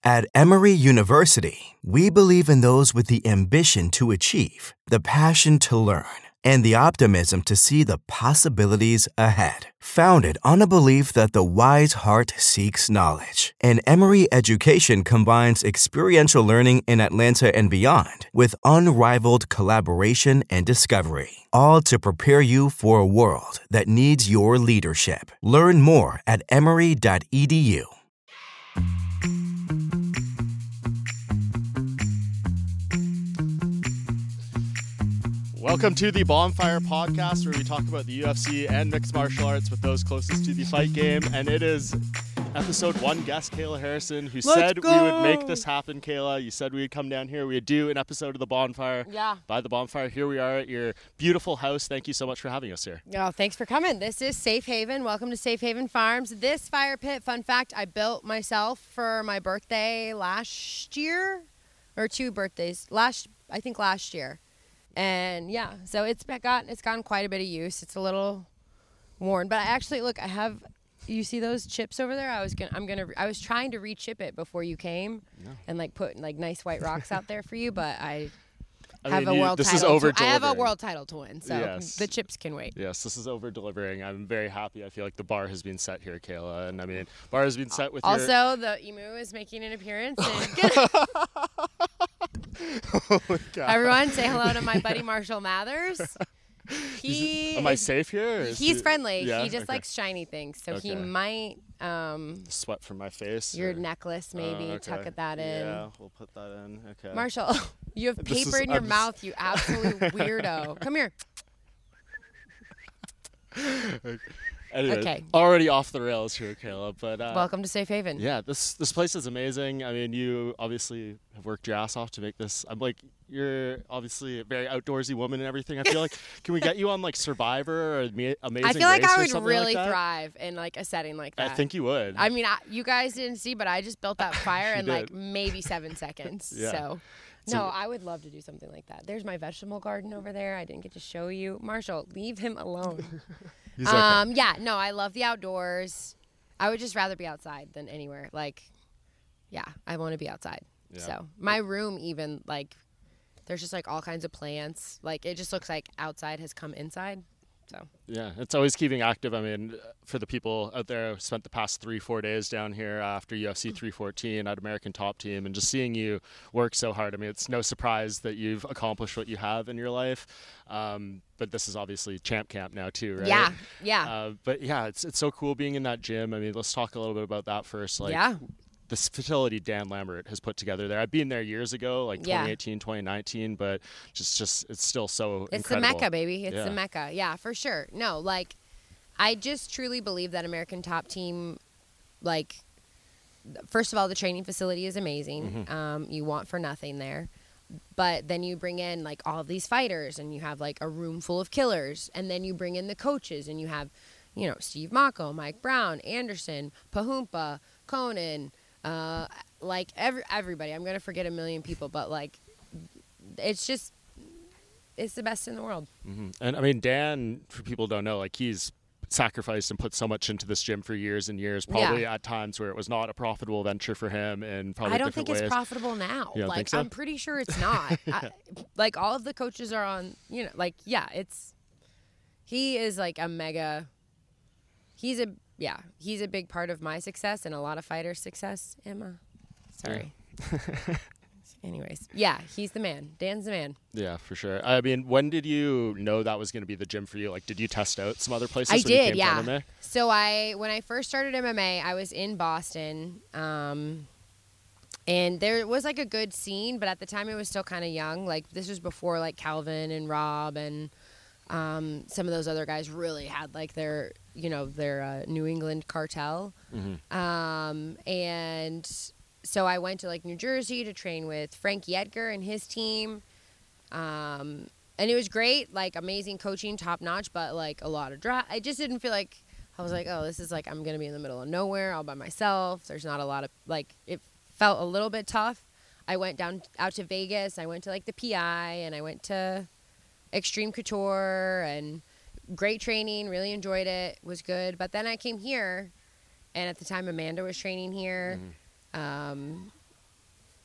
At Emory University, we believe in those with the ambition to achieve, the passion to learn, and the optimism to see the possibilities ahead. Founded on a belief that the wise heart seeks knowledge, and Emory education combines experiential learning in Atlanta and beyond with unrivaled collaboration and discovery, all to prepare you for a world that needs your leadership. Learn more at emory.edu. Welcome to the Bonfire Podcast, where we talk about the UFC and mixed martial arts with those closest to the fight game. And it is episode 1 guest, Kayla Harrison, who said we would make this happen, Kayla. You said we'd come down here. We'd do an episode of the Bonfire. Yeah. By the Bonfire. Here we are at your beautiful house. Thank you so much for having us here. Oh, thanks for coming. This is Safe Haven. Welcome to Safe Haven Farms. This fire pit, fun fact, I built myself for my birthday last year, or 2 birthdays. Last year. And yeah, so it's gotten quite a bit of use. It's a little worn, but I have. You see those chips over there? I was trying to re-chip it before you came, and put nice white rocks out there for you, but I have a world title to win, so yes. The chips can wait. Yes, this is over-delivering. I'm very happy. I feel like the bar has been set here, Kayla, and I mean, bar has been set with Also, the emu is making an appearance. And Oh my God. Everyone, say hello to my buddy Marshall Mathers. Am I safe here? He's friendly. Yeah? He just likes shiny things, so he might. Sweat from my face. Your necklace, maybe tuck that in. Yeah, we'll put that in. Okay. Marshall, you have paper in your mouth. You absolute weirdo. Come here. Anyway, Okay. Already off the rails here, Kayla. But welcome to Safe Haven. Yeah, this place is amazing. I mean, you obviously have worked your ass off to make this. You're obviously a very outdoorsy woman and everything. I feel like, can we get you on Survivor or Amazing Race? I feel like I would really thrive in a setting like that. I think you would. I mean, you guys didn't see, but I just built that fire in maybe 7 seconds. Yeah. So I would love to do something like that. There's my vegetable garden over there. I didn't get to show you. Marshall, leave him alone. He's okay. Yeah, no, I love the outdoors. I would just rather be outside than anywhere. I want to be outside. Yeah. So my room even, there's just all kinds of plants. It just looks like outside has come inside. So yeah, it's always keeping active. I mean, for the people out there who spent the past 3-4 days down here after UFC 314 at American Top Team, and just seeing you work so hard. I mean, it's no surprise that you've accomplished what you have in your life. But this is obviously Champ Camp now too, right? Yeah. But yeah, it's so cool being in that gym. I mean, let's talk a little bit about that first. This facility Dan Lambert has put together there. I've been there years ago, 2018, 2019, but just it's still so It's incredible. the Mecca, baby. It's the Mecca. Yeah, for sure. No, I just truly believe that American Top Team, first of all, the training facility is amazing. Mm-hmm. You want for nothing there. But then you bring in all of these fighters, and you have a room full of killers, and then you bring in the coaches, and you have, Steve Mako, Mike Brown, Anderson, Pahumpa, Conan, everybody. I'm gonna forget a million people, but it's the best in the world. Mm-hmm. And I mean, Dan, for people who don't know, he's sacrificed and put so much into this gym for years and years, probably at times where it was not a profitable venture for him, and probably I don't different think ways. it's profitable now. You don't think so? I'm pretty sure it's not. All of the coaches are on, he is a mega, he's a big part of my success and a lot of fighters' success. Emma, sorry. Yeah. Anyways, yeah, he's the man. Dan's the man. Yeah, for sure. I mean, when did you know that was going to be the gym for you? Did you test out some other places? I when did, you came yeah. to MMA? So when I first started MMA, I was in Boston, and there was a good scene, but at the time it was still kind of young. This was before Calvin and Rob and some of those other guys really had their New England cartel. Mm-hmm. And so I went to New Jersey to train with Frankie Edgar and his team. And it was great, amazing coaching, top notch, but a lot of drive. I just didn't feel I was oh, this is I'm going to be in the middle of nowhere all by myself. There's not a lot of it felt a little bit tough. I went out to Vegas. I went to the PI, and I went to Extreme Couture, and great training, really enjoyed it, was good. But then I came here, and at the time Amanda was training here.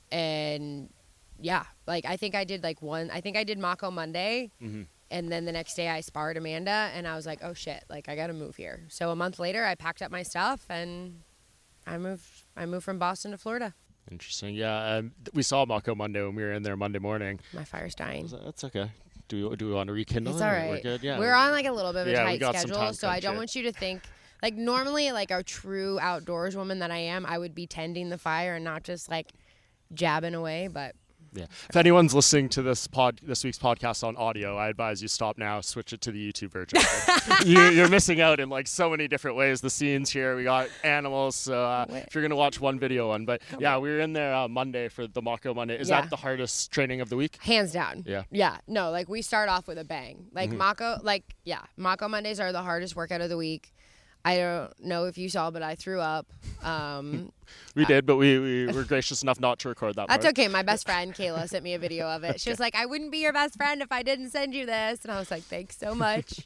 And yeah, like I think I did Mako Monday. Mm-hmm. And then the next day I sparred Amanda, and I was like, oh shit, like I got to move here. So a month later I packed up my stuff and I moved from Boston to Florida. Interesting. Yeah, we saw Mako Monday when we were in there Monday morning. My fire's dying. That's okay. Do we want to rekindle it's it? all right. We're good. Yeah. We're on like a little bit of a we tight got some schedule, time so I don't crunch want you to think like normally like a true outdoors woman that I am, I would be tending the fire and not just like jabbing away, but yeah. If anyone's listening to this week's podcast on audio, I advise you stop now, switch it to the YouTube version. You're missing out in like so many different ways. The scenes here, we got animals. So if you're gonna watch one video on, but yeah, we were in there Monday for the Mako Monday. Is that the hardest training of the week? Hands down. Yeah. Yeah. No, like we start off with a bang. Like Mako Mondays are the hardest workout of the week. I don't know if you saw, but I threw up. We did, but we were gracious enough not to record that part. That's okay. My best friend, Kayla, sent me a video of it. She was like, I wouldn't be your best friend if I didn't send you this. And I was like, thanks so much.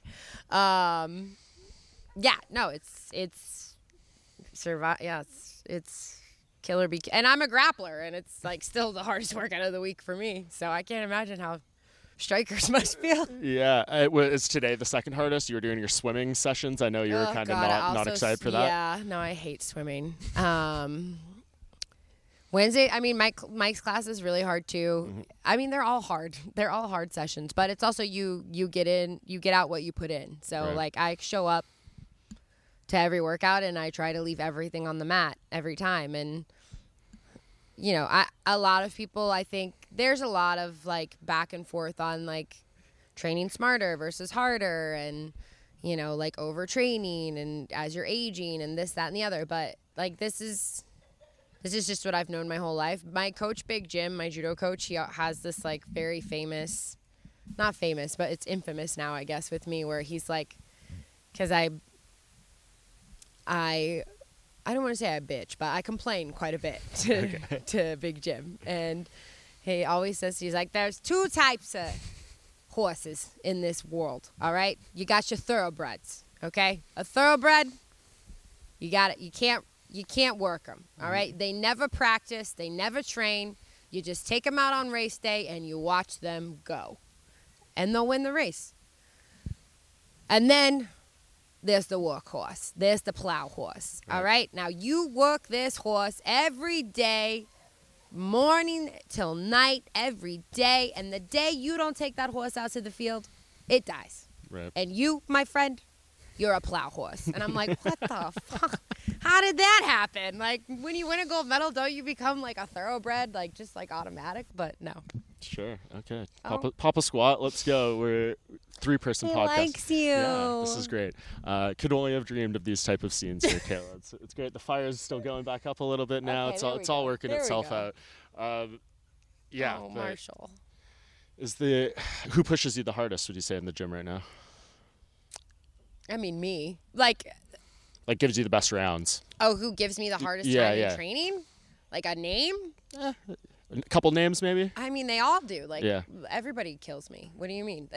It's killer bee. And I'm a grappler, and it's like still the hardest workout of the week for me. So I can't imagine how strikers must feel. Yeah, is today the second hardest? You were doing your swimming sessions. I know you were kind of not excited for that. Yeah, no, I hate swimming. Wednesday, I mean, Mike's class is really hard too. Mm-hmm. I mean, they're all hard. They're all hard sessions, but it's also you get out what you put in. So like I show up to every workout and I try to leave everything on the mat every time. And you know, a lot of people, I think there's a lot of like back and forth on like training smarter versus harder and, you know, like overtraining and as you're aging and this, that, and the other. But like, this is just what I've known my whole life. My coach, Big Jim, my judo coach, he has this like very famous, not famous, but it's infamous now, I guess, with me where he's like, cause I don't want to say I bitch, but I complain quite a bit to Big Jim. And he always says, he's like, there's two types of horses in this world, all right? You got your thoroughbreds, okay? A thoroughbred, you got it. You can't work them, all right? They never practice. They never train. You just take them out on race day and you watch them go. And they'll win the race. And then there's the workhorse. There's the plow horse. Right. All right? Now, you work this horse every day, morning till night, every day. And the day you don't take that horse out to the field, it dies. Right. And you, my friend, you're a plow horse. And I'm like, what the fuck? How did that happen? Like, when you win a gold medal, don't you become like a thoroughbred, like just like automatic? But no. Sure. Okay. Papa Squat, let's go. We're 3-person podcast. He likes you. Yeah, this is great. Could only have dreamed of these type of scenes here, Kayla. It's great. The fire's still going back up a little bit now. Okay, it's all working itself out. Yeah. Oh, Marshall. Who pushes you the hardest, would you say, in the gym right now? I mean, me. Like gives you the best rounds. Oh, who gives me the hardest time in training? Like a name? A couple names, maybe? I mean, they all do. Like, everybody kills me. What do you mean?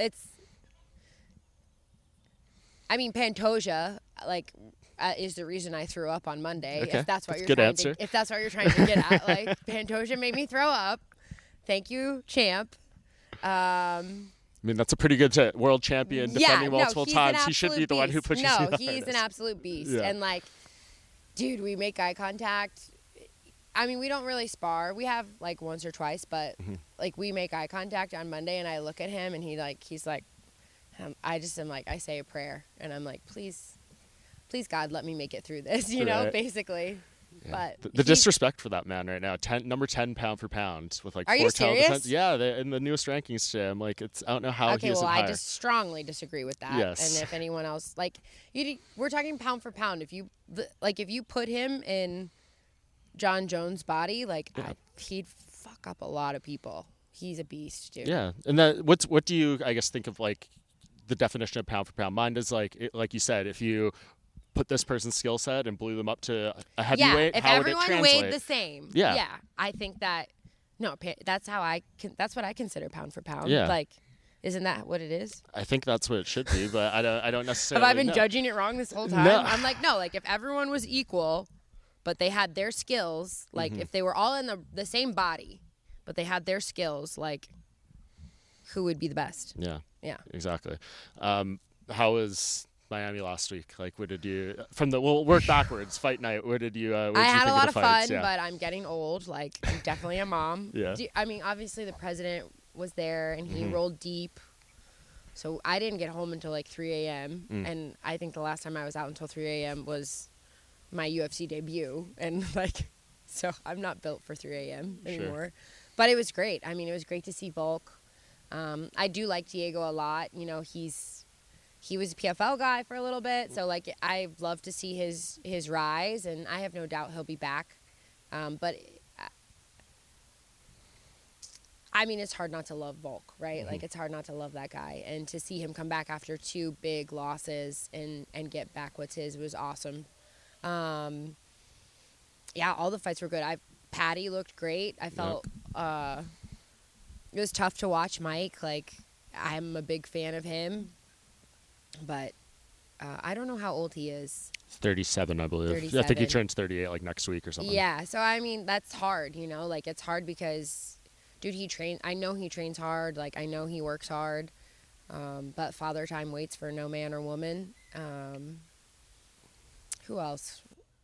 Pantoja, like, is the reason I threw up on Monday. Okay. If that's what If that's what you're trying to get at. Like, Pantoja made me throw up. Thank you, champ. I mean, that's a pretty good world champion defending multiple times. He should be the one who pushes you the hardest. No, he's an absolute beast. Yeah. And, like, dude, we make eye contact. I mean, we don't really spar. We have, like, once or twice, but, like, we make eye contact on Monday, and I look at him, and he's like, I just am like, I say a prayer, and I'm like, please, God, let me make it through this, you know, basically. Yeah. But the disrespect for that man right now, number 10 pound for pound with like 4 tail defense. Yeah, in the newest rankings today. I'm like, I don't know how he isn't higher. I just strongly disagree with that. Yes. And if anyone else, like, we're talking pound for pound. If you put him in John Jones' body, like he'd fuck up a lot of people. He's a beast, dude. Yeah, and what do you, I guess, think of like the definition of pound for pound? Mine is like you said, if you put this person's skill set and blew them up to a heavyweight, if how would it everyone translate? weighed the same, I think that that's what I consider pound for pound. Yeah. Like, isn't that what it is? I think that's what it should be, but I don't necessarily. Have I been judging it wrong this whole time? No. I'm like, no, like if everyone was equal, but they had their skills. Like, if they were all in the same body, but they had their skills, like, who would be the best? Yeah. Yeah. Exactly. How was Miami last week? Like, what did you we'll work backwards? Fight night. What did you? What did I you had think a lot of fights? fun, Yeah. but I'm getting old. Like, I'm definitely a mom. Yeah. I mean, obviously the president was there and he rolled deep. So I didn't get home until like 3 a.m. And I think the last time I was out until 3 a.m. was my UFC debut. And like, so I'm not built for 3 a.m. anymore. But it was great. I mean, it was great to see Volk. I do like Diego a lot. You know, he was a PFL guy for a little bit. So like, I've loved to see his rise, and I have no doubt he'll be back. But I mean, it's hard not to love Volk, right? Like, it's hard not to love that guy. And to see him come back after 2 big losses and get back what's his was awesome. Yeah, all the fights were good. Patty looked great. I felt it was tough to watch Mike. Like, I'm a big fan of him. But I don't know how old he is. 37, I believe. 37. I think he turns 38 like next week or something. Yeah, so I mean, that's hard, you know? Like, it's hard because... Dude, I know he trains hard. Like, I know he works hard. But father time waits for no man or woman. Who else?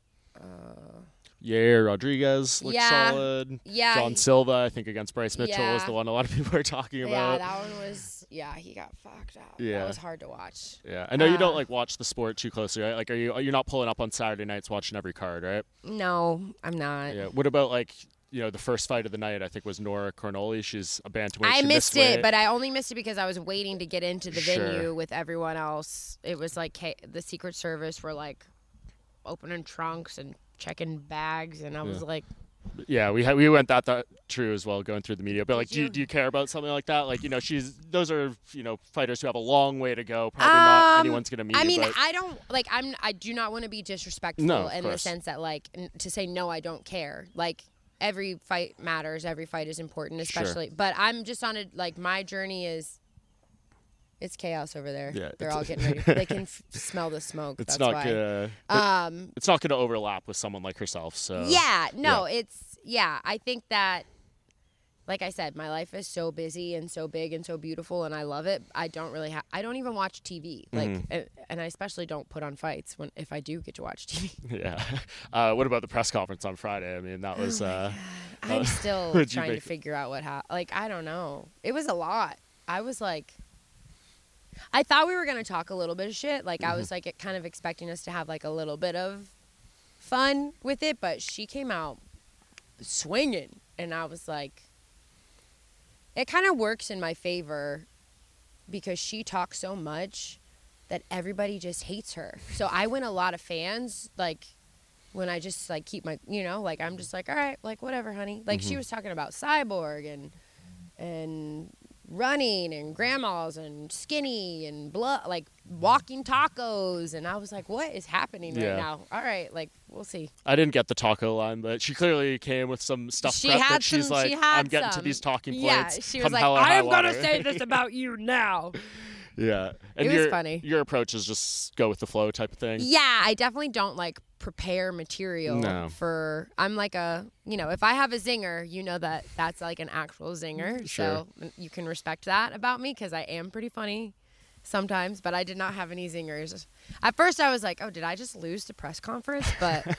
Yair Rodriguez looked Yeah. solid. Yeah. John Silva, I think, against Bryce Mitchell was Yeah. the one a lot of people are talking Yeah, about. that one was... Yeah, he got fucked up. Yeah. That was hard to watch. Yeah, I know you don't like watch the sport too closely, right? Like, you're not pulling up on Saturday nights watching every card, right? No, I'm not. Yeah. What about like, you know, the first fight of the night? I think was Nora Cornoli. She's a bantamweight. I She missed weight. it, but I only missed it because I was waiting to get into the Sure. venue with everyone else. It was like the Secret Service were like opening trunks and checking bags, and I was like, Yeah, we went that true as well, going through the media. But like, Did do you care about something like that? Like, you know, those are, you know, fighters who have a long way to go. Probably not anyone's gonna meet. I mean, but I don't like. I do not want to be disrespectful No, of in the course. sense that like to say no, I don't care. Like, every fight matters. Every fight is important, especially. But I'm just on my journey is. It's chaos over there. Yeah, They're all getting ready. They can smell the smoke. it's That's not why. gonna. It's not gonna overlap with someone like herself. So I think that, like I said, my life is so busy and so big and so beautiful, and I love it. I don't even watch TV, and I especially don't put on fights if I do get to watch TV. Yeah. What about the press conference on Friday? I mean, that was. I'm still What'd you trying to make- figure out what happened. Like, I don't know. It was a lot. I was like, I thought we were gonna talk a little bit of shit. Like, I was like kind of expecting us to have like a little bit of fun with it, but she came out swinging, and I was like, it kind of works in my favor because she talks so much that everybody just hates her. So I win a lot of fans, like, when I just like keep my, you know, like, I'm just like, all right, like, whatever, honey. Like, she was talking about Cyborg and running and grandmas and skinny and blood, like walking tacos, and I was like, what is happening right now? All right, like, we'll see. I didn't get the taco line, but she clearly came with some stuff She prep had that she's some- like, she had I'm getting to some. these talking Yeah, points. she was come like, hell or I high am gonna water." say this about you now. Yeah, and It was funny. Your approach is just go with the flow type of thing. Yeah, I definitely don't like prepare material No. for. I'm like if I have a zinger, you know that's like an actual zinger. Sure. So you can respect that about me because I am pretty funny sometimes. But I did not have any zingers. At first, I was like, oh, did I just lose the press conference? But,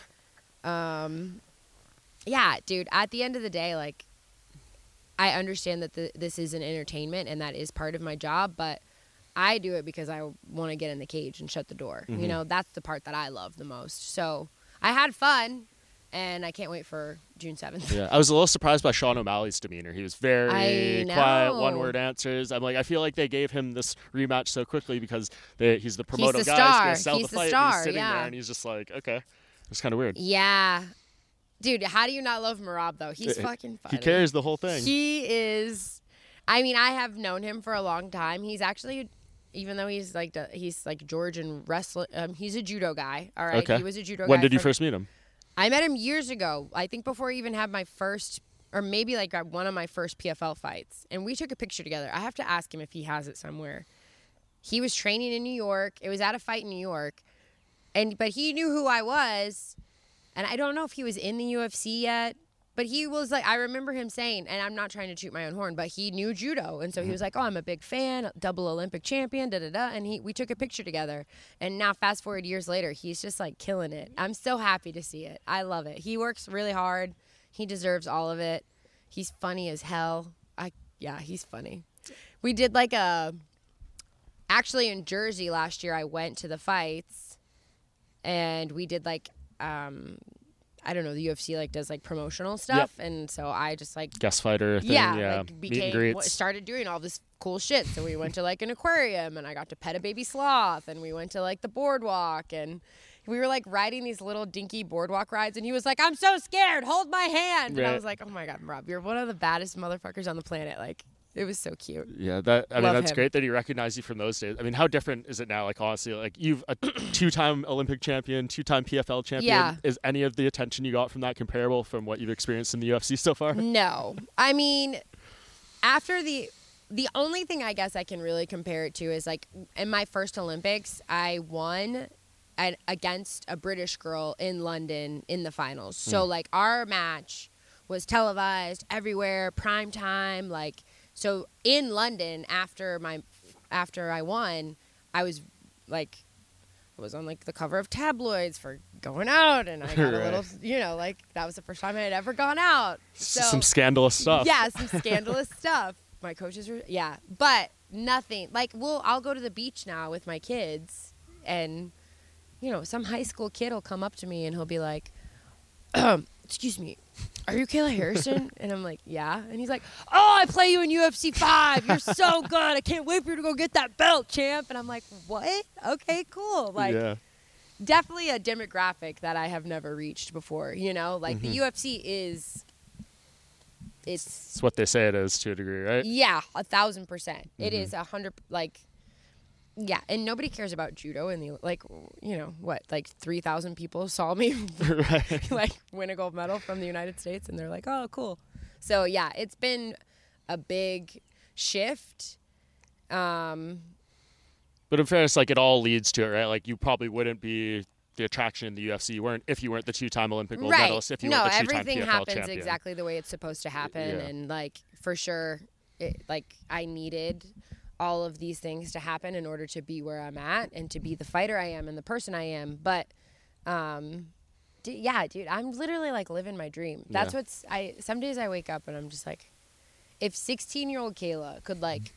yeah, dude. At the end of the day, like, I understand that this is an entertainment and that is part of my job, but I do it because I want to get in the cage and shut the door. You know, that's the part that I love the most. So I had fun, and I can't wait for June 7th. Yeah, I was a little surprised by Sean O'Malley's demeanor. He was very I quiet, know. one-word answers. I'm like, I feel like they gave him this rematch so quickly because he's the promoter the guy. star. He's going to sell He's the the fight. And star, he's sitting yeah. there, and he's just like, okay. It's kind of weird. Yeah. Dude, how do you not love Marab, though? He's fucking funny. He carries the whole thing. He is. I mean, I have known him for a long time. He's actually, even though he's like Georgian wrestling, he's a judo guy. All right, Okay. He was a judo guy. When did you first meet him? I met him years ago. I think before I even had my first, or maybe like one of my first PFL fights, and we took a picture together. I have to ask him if he has it somewhere. He was training in New York. It was at a fight in New York, but he knew who I was. And I don't know if he was in the UFC yet, but he was like, I remember him saying, and I'm not trying to toot my own horn, but he knew judo. And so he was like, oh, I'm a big fan, double Olympic champion, da-da-da. And we took a picture together. And now fast forward years later, he's just like killing it. I'm so happy to see it. I love it. He works really hard. He deserves all of it. He's funny as hell. Yeah, he's funny. We did like actually in Jersey last year, I went to the fights and we did like, I don't know, the UFC like does like promotional stuff, and so I just like guest fighter thing, like meet and greets. Started doing all this cool shit. So we went to like an aquarium, and I got to pet a baby sloth, and we went to like the boardwalk, and we were like riding these little dinky boardwalk rides, and he was like, "I'm so scared, hold my hand," and I was like, "Oh my God, Rob, you're one of the baddest motherfuckers on the planet." Like, it was so cute. Yeah, that's him. great that he recognized you from those days. I mean, how different is it now? Like, honestly, like you've a 2-time Olympic champion, 2-time PFL champion. Yeah. Is any of the attention you got from that comparable from what you've experienced in the UFC so far? No. I mean, after the only thing I guess I can really compare it to is like in my first Olympics, I won against a British girl in London in the finals. So like our match was televised everywhere, prime time, like. So in London, after I won, I was on like the cover of tabloids for going out, and I got a little, like that was the first time I had ever gone out. So some scandalous stuff. Yeah, some scandalous stuff. My coaches were but nothing like I'll go to the beach now with my kids, and some high school kid will come up to me and he'll be like, "Excuse me, are you Kayla Harrison?" And I'm like, "Yeah." And he's like, "Oh, I play you in UFC 5. You're so good. I can't wait for you to go get that belt, champ." And I'm like, "What? Okay, cool." Like, definitely a demographic that I have never reached before. Like the UFC is. It's what they say it is to a degree, right? Yeah, 1,000%. It is 100. Like, yeah, and nobody cares about judo in the like 3,000 people saw me like win a gold medal from the United States, and they're like, "Oh, cool." So yeah, it's been a big shift. But in fairness, like it all leads to it, right? Like you probably wouldn't be the attraction in the UFC if you weren't the 2-time Olympic gold medalist, if you weren't the 2-time everything PFL happens champion. exactly the way it's supposed to happen, and like for sure, I needed all of these things to happen in order to be where I'm at and to be the fighter I am and the person I am. But, dude, I'm literally like living my dream. That's some days I wake up and I'm just like, if 16-year-old Kayla could like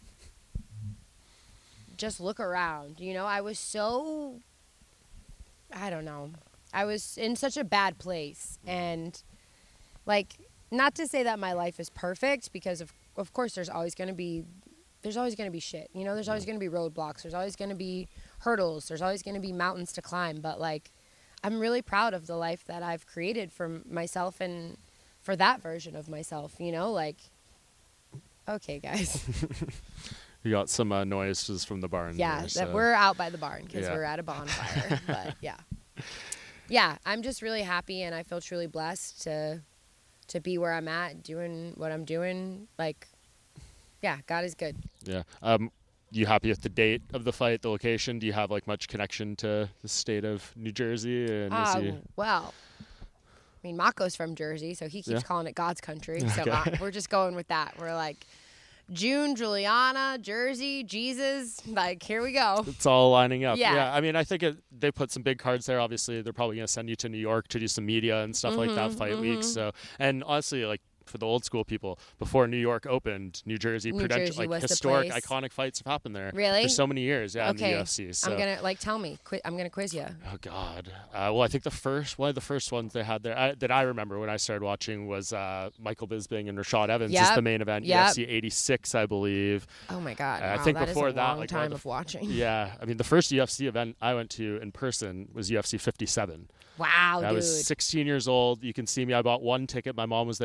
just look around, I was so, I don't know. I was in such a bad place, and like, not to say that my life is perfect, because of course there's always going to be shit. There's always going to be roadblocks. There's always going to be hurdles. There's always going to be mountains to climb. But, like, I'm really proud of the life that I've created for myself and for that version of myself, Like, okay, guys. You got some noises from the barn. Yeah, we're out by the barn because we're at a bonfire. But, yeah. Yeah, I'm just really happy, and I feel truly blessed to be where I'm at, doing what I'm doing, like, yeah, God is good. Yeah. You happy with the date of the fight, the location? Do you have like much connection to the state of New Jersey? And well, I mean, Mako's from Jersey, so he keeps calling it God's country. So we're just going with that. We're like, June, Juliana, Jersey, Jesus, like, here we go. It's all lining up. Yeah. I mean, I think they put some big cards there. Obviously, they're probably going to send you to New York to do some media and stuff like that, fight weeks. So, and honestly, like, for the old school people, before New York opened, New Jersey like historic, iconic fights have happened there. Really? For so many years, in the UFC. So. I'm gonna tell me. I'm gonna quiz you. Oh God. Well, I think one of the first ones they had there that I remember when I started watching was Michael Bisping and Rashad Evans is the main event. UFC 86, I believe. Oh my God. I think that before is a that, long like time of watching. Yeah, I mean, the first UFC event I went to in person was UFC 57. Wow, I was 16 years old. You can see me. I bought one ticket. My mom was there for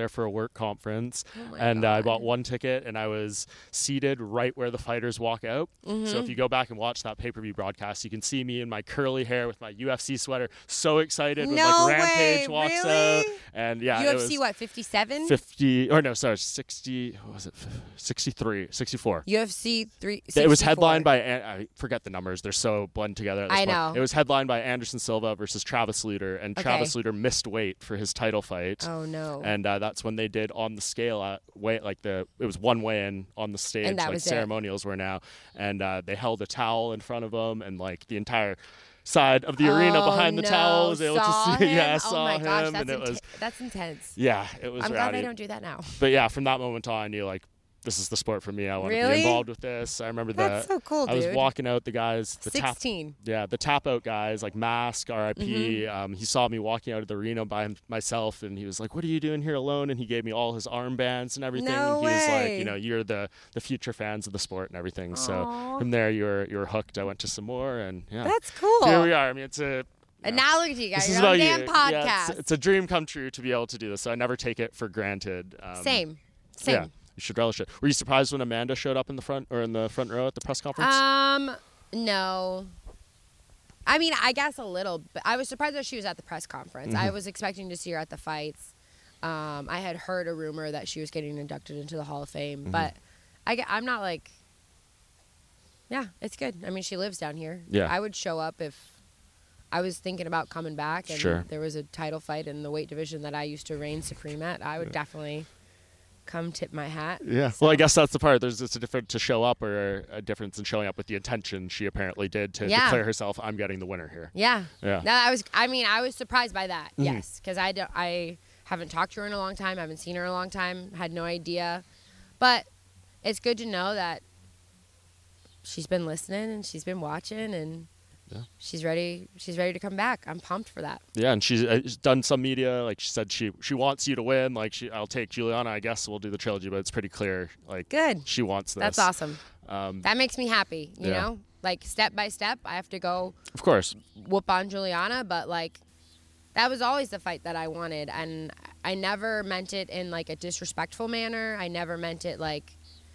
Network conference, Oh my and I God. bought one ticket, and I was seated right where the fighters walk out. So if you go back and watch that pay-per-view broadcast, you can see me in my curly hair with my UFC sweater, so excited when No like Rampage way, walks really? out, and yeah, it was UFC, what, 57? 50 or no, sorry, 60. What was it? 63, 64. UFC 3. It was 64. headlined by, I forget the numbers, they're so blended together at this I point. know. It was headlined by Anderson Silva versus Travis Lutter, and Okay. Travis Lutter missed weight for his title fight. Oh, no. And that's when they did on the scale weight, like it was one weigh-in on the stage, And that like was it. ceremonials were now, and they held a towel in front of them, and like the entire side of the arena behind the towel was able Saw to see. him? Yeah, Oh saw my gosh, him, and it was that's intense. yeah, it was I'm glad rowdy. they don't do that now. But yeah, from that moment on, I knew like this is the sport for me. I want to Really? be involved with this. I remember That's so cool, I was dude. walking out the guys, the 16. the tap out guys like Mask, R.I.P. Mm-hmm. He saw me walking out of the arena by myself, and he was like, "What are you doing here alone?" And he gave me all his armbands and everything. No He was like, way. "You know, you're the future fans of the sport and everything." So Aw. from there, you were hooked. I went to some more, and yeah, That's cool. here we are. I mean, it's a Analogy, guys. this is Your own about damn you. podcast. Yeah, it's a dream come true to be able to do this. So I never take it for granted. Same. Yeah, you should relish it. Were you surprised when Amanda showed up in the front row at the press conference? No. I mean, I guess a little, but I was surprised that she was at the press conference. I was expecting to see her at the fights. I had heard a rumor that she was getting inducted into the Hall of Fame, but I'm not like, yeah, it's good. I mean, she lives down here. Yeah. I would show up if I was thinking about coming back and Sure. there was a title fight in the weight division that I used to reign supreme at. I would definitely come tip my hat. Yeah. So- Well, I guess that's the part. There's just a difference to show up, or a difference in showing up with the intention she apparently did to Yeah. declare herself, "I'm getting the winner here." Yeah. Yeah. No, I was surprised by that. Yes, because I haven't talked to her in a long time. I haven't seen her in a long time. Had no idea, but it's good to know that she's been listening and she's been watching and Yeah. she's ready. She's ready to come back. I'm pumped for that. Yeah, and she's done some media. Like she said, she wants you to win. Like I'll take Juliana. I guess we'll do the trilogy, but it's pretty clear. Like Good. she wants this. That's awesome. Um, That makes me happy. You Yeah. know, like step by step, I have to go of course. whoop on Juliana, but like that was always the fight that I wanted, and I never meant it in like a disrespectful manner. I never meant it like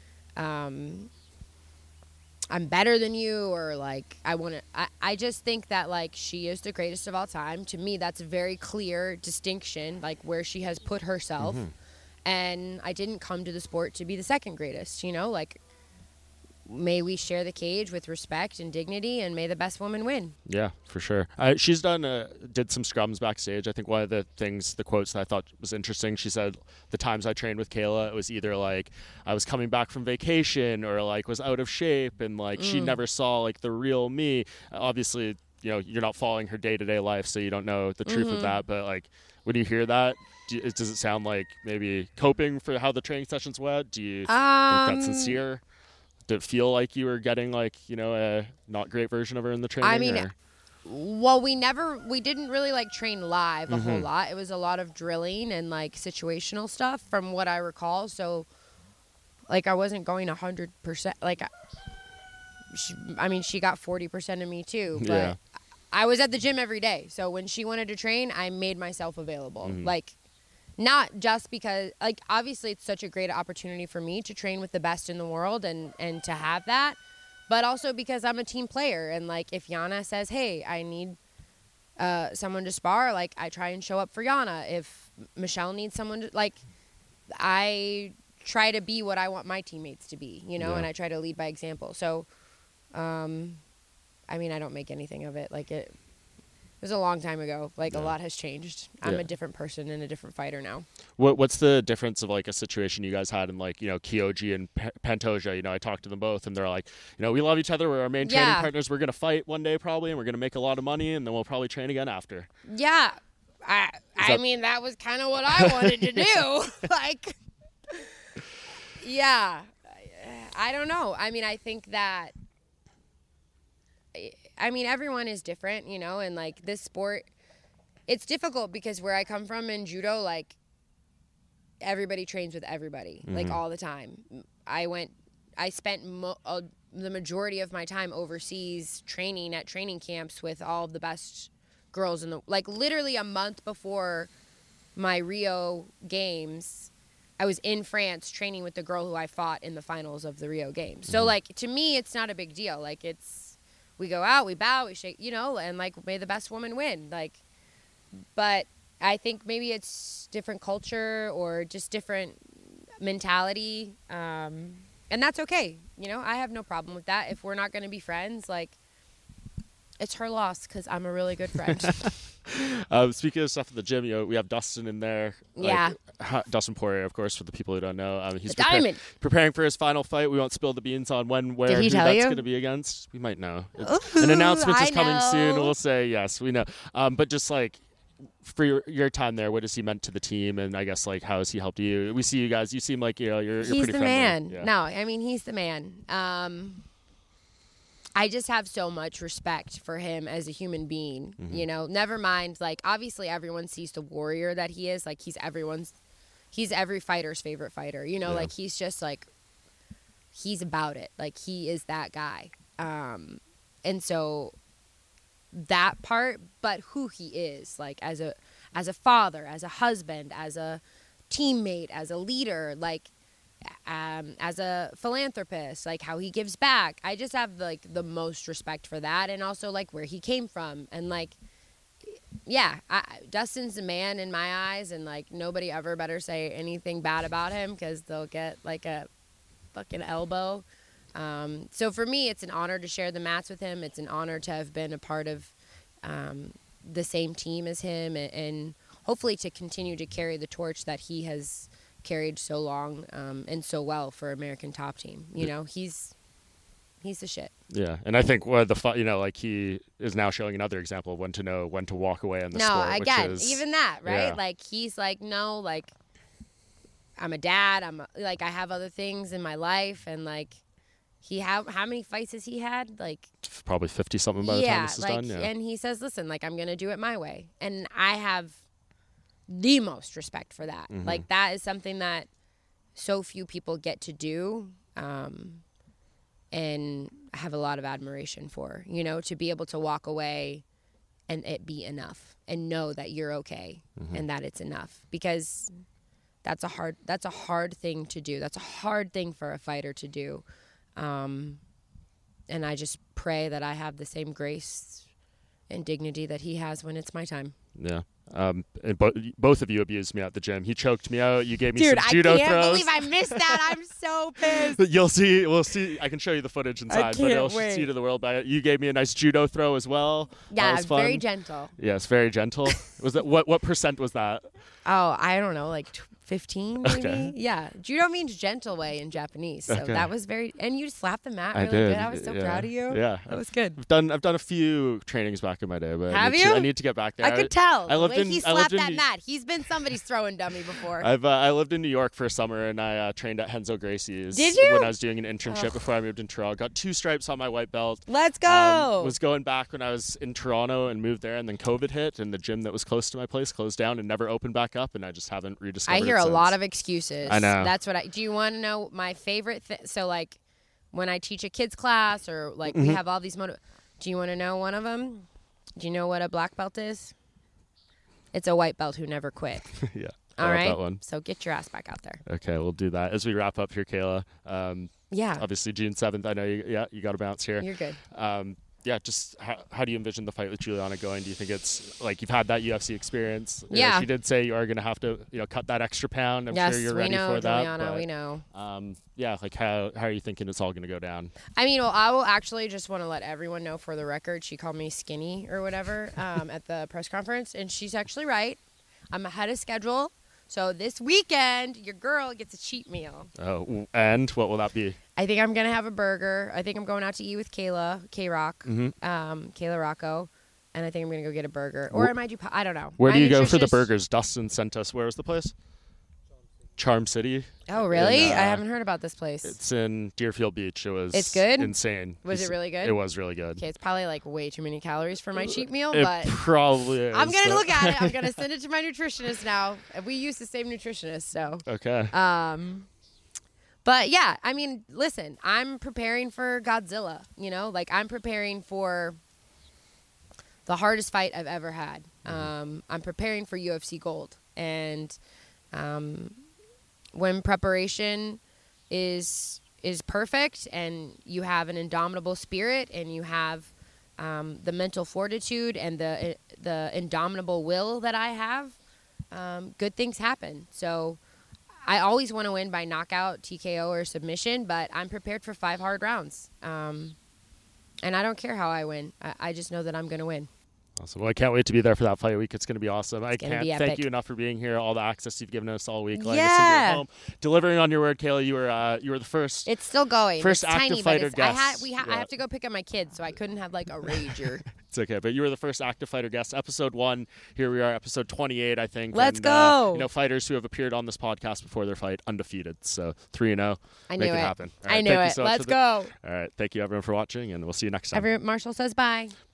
I'm better than you, or like I just think that like she is the greatest of all time. To me, that's a very clear distinction, like where she has put herself. And I didn't come to the sport to be the second greatest, you know, like may we share the cage with respect and dignity, and may the best woman win. Yeah, for sure. She's did some scrums backstage. I think one of the quotes that I thought was interesting, she said, the times I trained with Kayla, it was either like I was coming back from vacation or like was out of shape, and like she never saw like the real me. Obviously, you know, you're not following her day-to-day life, so you don't know the truth of that. But like when you hear that, does it sound like maybe coping for how the training sessions went? Do you think that's sincere? Did it feel like you were getting like, you know, a not great version of her in the training? I mean, or? well, we didn't really like train live a whole lot. It was a lot of drilling and like situational stuff from what I recall. So like I wasn't going 100%. Like, she got 40% of me too, but Yeah. I was at the gym every day. So when she wanted to train, I made myself available. Like, not just because, like, obviously it's such a great opportunity for me to train with the best in the world and to have that, but also because I'm a team player. And, like, if Yana says, hey, I need someone to spar, like, I try and show up for Yana. If Michelle needs someone to, like, I try to be what I want my teammates to be, you know, Yeah. and I try to lead by example. So, I mean, I don't make anything of it. Like, it was a long time ago. Like, a lot has changed. I'm Yeah. a different person and a different fighter now. What's the difference of like a situation you guys had in like, you know, Kyoji and Pantoja? You know, I talked to them both and they're like, you know, we love each other. We're our main training Yeah. partners. We're going to fight one day probably, and we're going to make a lot of money, and then we'll probably train again after. Yeah. I that- mean, that was kind of what I wanted to do. Like, yeah. I don't know. I mean, I think that, I mean, everyone is different, you know, and like this sport, it's difficult because where I come from in judo, like everybody trains with everybody, like all the time. I spent the majority of my time overseas training at training camps with all of the best girls in the, like literally a month before my Rio games, I was in France training with the girl who I fought in the finals of the Rio Games. So, like, to me, it's not a big deal. Like, we go out, we bow, we shake, and, like, may the best woman win. Like, but I think maybe it's different culture or just different mentality. And that's okay. I have no problem with that. If we're not going to be friends, like, it's her loss because I'm a really good friend. Speaking of stuff at the gym, we have Dustin in there. Yeah. Dustin Poirier, of course, for the people who don't know. He's Diamond. Preparing for his final fight. We won't spill the beans on when, where, Did he who tell that's you? going to be against. We might know. An announcement is coming soon. We'll say yes, we know. But just like for your time there, what has he meant to the team? And I guess like how has he helped you? We see you guys. You seem like you're he's pretty the friendly. man. Yeah. No, I mean he's the man. I just have so much respect for him as a human being, never mind, like, obviously everyone sees the warrior that he is. Like, he's every fighter's favorite fighter, like, he's just, like, he's about it. Like, he is that guy. And so that part, but who he is, like, as a father, as a husband, as a teammate, as a leader, like, as a philanthropist, like how he gives back. I just have like the most respect for that, and also like where he came from, and like, yeah, Dustin's the man in my eyes, and like nobody ever better say anything bad about him because they'll get like a fucking elbow. So for me, it's an honor to share the mats with him. It's an honor to have been a part of the same team as him, and hopefully to continue to carry the torch that he has carried so long and so well for American Top Team. He's the shit. Yeah, and I think like he is now showing another example of when to walk away in the sport. No, again, which is, even that, right? Yeah. Like he's like, no, like I'm a dad. I have other things in my life, and like how many fights has he had? Like probably 50 something by the time this is done. Yeah, and he says, listen, like I'm gonna do it my way, and I have the most respect for that. Mm-hmm. Like that is something that so few people get to do, and I have a lot of admiration for, to be able to walk away and it be enough and know that you're okay and that it's enough, because that's a hard thing to do. That's a hard thing for a fighter to do. And I just pray that I have the same grace and dignity that he has when it's my time. Yeah. And both of you abused me at the gym. He choked me out. You gave me some judo throws. I can't believe I missed that. I'm so pissed. You'll see. We'll see. I can show you the footage inside, but it'll see to the world by it. You gave me a nice judo throw as well. Yeah, that was fun. very gentle. Yes, very gentle. Was that what percent was that? Oh, I don't know, like 15 maybe. Okay. Yeah, judo means gentle way in Japanese, so that was very. And you slapped the mat really did. good. I was so proud of you. Yeah, that was good. I've done a few trainings back in my day, but have I need to get back there. I could tell. I lived the way he slapped that mat. He's been somebody's throwing dummy before. I lived in New York for a summer, and I trained at Henzo Gracie's. Did you? When I was doing an internship before I moved in Toronto. Got 2 stripes on my white belt. Let's go. Was going back when I was in Toronto and moved there, and then COVID hit, and the gym that was close to my place closed down and never opened back up, and I just haven't rediscovered it I hear a since. lot of excuses. I know. That's what do you want to know my favorite thing? So like when I teach a kids class or like we have all these do you want to know one of them? Do you know what a black belt is? It's a white belt who never quit. Yeah. All right. That one. So get your ass back out there. Okay, we'll do that as we wrap up here, Kayla. Yeah. Obviously, June 7th. I know you got to bounce here. You're good. Yeah, just how do you envision the fight with Juliana going? Do you think it's like you've had that UFC experience? Yeah. She did say you are going to have to cut that extra pound. I'm yes, sure you're we ready know, for that. Juliana, but, we know. Yeah, like how are you thinking it's all going to go down? I mean, well, I will actually just want to let everyone know for the record, she called me skinny or whatever at the press conference, and she's actually right. I'm ahead of schedule. So this weekend, your girl gets a cheat meal. Oh, and what will that be? I think I'm going to have a burger. I think I'm going out to eat with Kayla, K-Rock, Kayla Rocco, and I think I'm going to go get a burger. Or I might do, I don't know. Where do you go for the burgers? Dustin sent us, where was the place? Charm City. Oh, really? I haven't heard about this place. It's in Deerfield Beach. It's good? Insane. Was it really good? It was really good. Okay, it's probably like way too many calories for my cheat meal, It but probably is. I'm going to look at it. I'm going to send it to my nutritionist now. We use the same nutritionist, so. Okay. But yeah, I mean, listen, I'm preparing for Godzilla, like I'm preparing for the hardest fight I've ever had. I'm preparing for UFC Gold, and when preparation is perfect and you have an indomitable spirit and you have the mental fortitude and the indomitable will that I have, good things happen. So I always want to win by knockout, TKO, or submission, but I'm prepared for 5 hard rounds. And I don't care how I win. I just know that I'm going to win. Awesome. Well, I can't wait to be there for that fight week. It's going to be awesome. I can't be thank epic. you enough for being here, all the access you've given us all week. Yeah. Us home, delivering on your word, Kayla. You were the first. It's still going. First it's active tiny, fighter but guest. I have to go pick up my kids, so I couldn't have like a rager. It's okay, but you were the first active fighter guest. Episode 1. Here we are, episode 28, I think. Let's go. Fighters who have appeared on this podcast before their fight, undefeated. So 3-0. I knew Make it it happen. I knew it. So Let's go. All right. Thank you, everyone, for watching, and we'll see you next time. Marshall says bye.